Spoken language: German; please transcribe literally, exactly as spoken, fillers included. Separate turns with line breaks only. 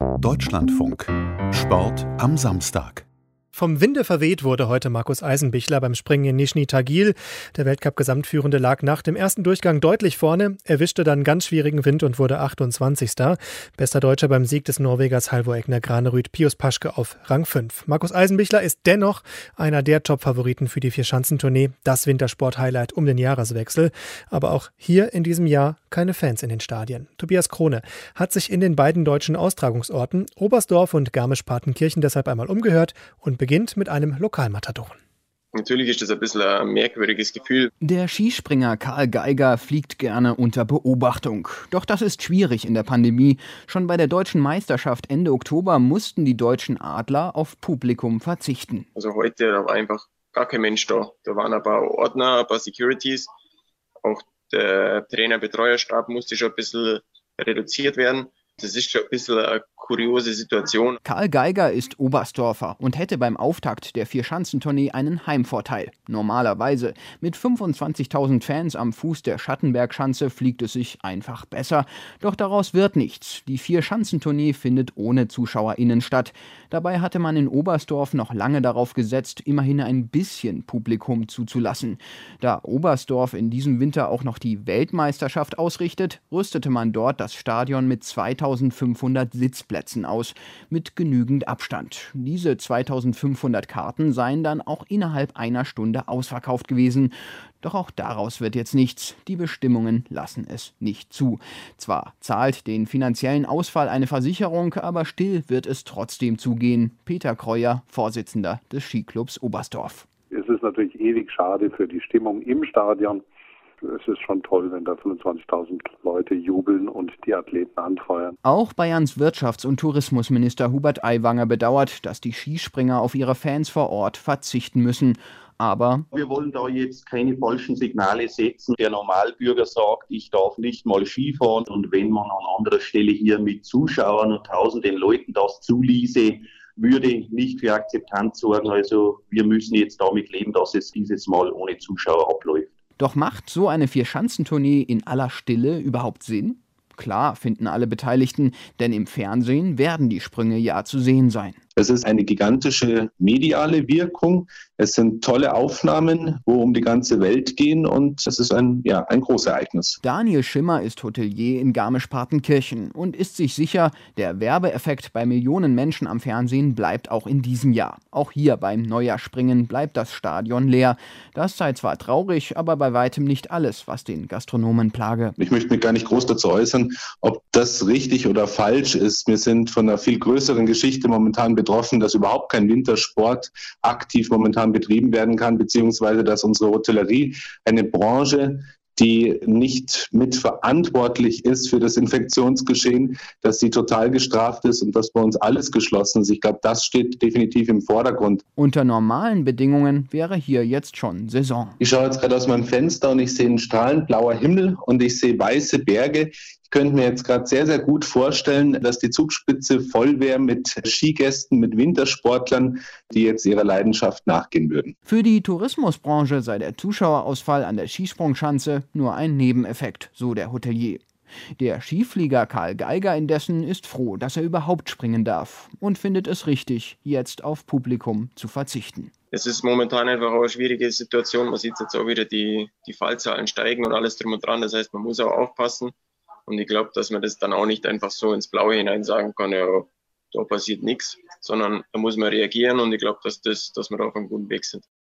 Deutschlandfunk. Sport am Samstag.
Vom Winde verweht wurde heute Markus Eisenbichler beim Springen in Nischni Tagil. Der Weltcup-Gesamtführende lag nach dem ersten Durchgang deutlich vorne, erwischte dann ganz schwierigen Wind und wurde achtundzwanzigster Bester Deutscher beim Sieg des Norwegers Halvor Egner Granerud Pius Paschke auf Rang fünf. Markus Eisenbichler ist dennoch einer der Top-Favoriten für die Vierschanzentournee, das Wintersport-Highlight um den Jahreswechsel. Aber auch hier in diesem Jahr keine Fans in den Stadien. Tobias Krone hat sich in den beiden deutschen Austragungsorten Oberstdorf und Garmisch-Partenkirchen deshalb einmal umgehört und beginnt mit einem Lokalmatadoren.
Natürlich ist das ein bisschen ein merkwürdiges Gefühl.
Der Skispringer Karl Geiger fliegt gerne unter Beobachtung. Doch das ist schwierig in der Pandemie. Schon bei der deutschen Meisterschaft Ende Oktober mussten die deutschen Adler auf Publikum verzichten.
Also heute da war einfach gar kein Mensch da. Da waren ein paar Ordner, ein paar Securities. Auch der Trainer-Betreuerstab musste schon ein bisschen reduziert werden. Das ist schon ein bisschen eine kuriose Situation.
Karl Geiger ist Oberstdorfer und hätte beim Auftakt der Vierschanzentournee einen Heimvorteil. Normalerweise. Mit fünfundzwanzigtausend Fans am Fuß der Schattenbergschanze fliegt es sich einfach besser. Doch daraus wird nichts. Die Vierschanzentournee findet ohne ZuschauerInnen statt. Dabei hatte man in Oberstdorf noch lange darauf gesetzt, immerhin ein bisschen Publikum zuzulassen. Da Oberstdorf in diesem Winter auch noch die Weltmeisterschaft ausrichtet, rüstete man dort das Stadion mit zweitausendfünfhundert Sitzplätzen aus, mit genügend Abstand. Diese zweitausendfünfhundert Karten seien dann auch innerhalb einer Stunde ausverkauft gewesen. Doch auch daraus wird jetzt nichts. Die Bestimmungen lassen es nicht zu. Zwar zahlt den finanziellen Ausfall eine Versicherung, aber still wird es trotzdem zugehen. Peter Kreuer, Vorsitzender des Skiclubs Oberstdorf.
Es ist natürlich ewig schade für die Stimmung im Stadion. Es ist schon toll, wenn da fünfundzwanzigtausend Leute jubeln und die Athleten anfeuern.
Auch Bayerns Wirtschafts- und Tourismusminister Hubert Aiwanger bedauert, dass die Skispringer auf ihre Fans vor Ort verzichten müssen. Aber
wir wollen da jetzt keine falschen Signale setzen. Der Normalbürger sagt, ich darf nicht mal Skifahren. Und wenn man an anderer Stelle hier mit Zuschauern und tausenden Leuten das zuließe, würde nicht für Akzeptanz sorgen. Also wir müssen jetzt damit leben, dass es dieses Mal ohne Zuschauer abläuft.
Doch macht so eine Vierschanzentournee in aller Stille überhaupt Sinn? Klar, finden alle Beteiligten, denn im Fernsehen werden die Sprünge ja zu sehen sein.
Es ist eine gigantische mediale Wirkung. Es sind tolle Aufnahmen, wo um die ganze Welt gehen, und es ist ein, ja, ein Großereignis.
Daniel Schimmer ist Hotelier in Garmisch-Partenkirchen und ist sich sicher, der Werbeeffekt bei Millionen Menschen am Fernsehen bleibt auch in diesem Jahr. Auch hier beim Neujahrspringen bleibt das Stadion leer. Das sei zwar traurig, aber bei weitem nicht alles, was den Gastronomen plage.
Ich möchte mich gar nicht groß dazu äußern, ob das richtig oder falsch ist. Wir sind von einer viel größeren Geschichte momentan betroffen, dass überhaupt kein Wintersport aktiv momentan betrieben werden kann, beziehungsweise dass unsere Hotellerie, eine Branche, die nicht mitverantwortlich ist für das Infektionsgeschehen, dass sie total gestraft ist und dass bei uns alles geschlossen ist. Ich glaube, das steht definitiv im Vordergrund.
Unter normalen Bedingungen wäre hier jetzt schon Saison.
Ich schaue jetzt gerade aus meinem Fenster und ich sehe einen strahlend blauer Himmel und ich sehe weiße Berge. Ich könnte mir jetzt gerade sehr, sehr gut vorstellen, dass die Zugspitze voll wäre mit Skigästen, mit Wintersportlern, die jetzt ihrer Leidenschaft nachgehen würden.
Für die Tourismusbranche sei der Zuschauerausfall an der Skisprungschanze nur ein Nebeneffekt, so der Hotelier. Der Skiflieger Karl Geiger indessen ist froh, dass er überhaupt springen darf und findet es richtig, jetzt auf Publikum zu verzichten.
Es ist momentan einfach auch eine schwierige Situation. Man sieht jetzt auch wieder, die, die Fallzahlen steigen und alles drum und dran. Das heißt, man muss auch aufpassen. Und ich glaube, dass man das dann auch nicht einfach so ins Blaue hinein sagen kann, ja, da passiert nichts, sondern da muss man reagieren, und ich glaube, dass, das, dass wir da auf einem guten Weg sind.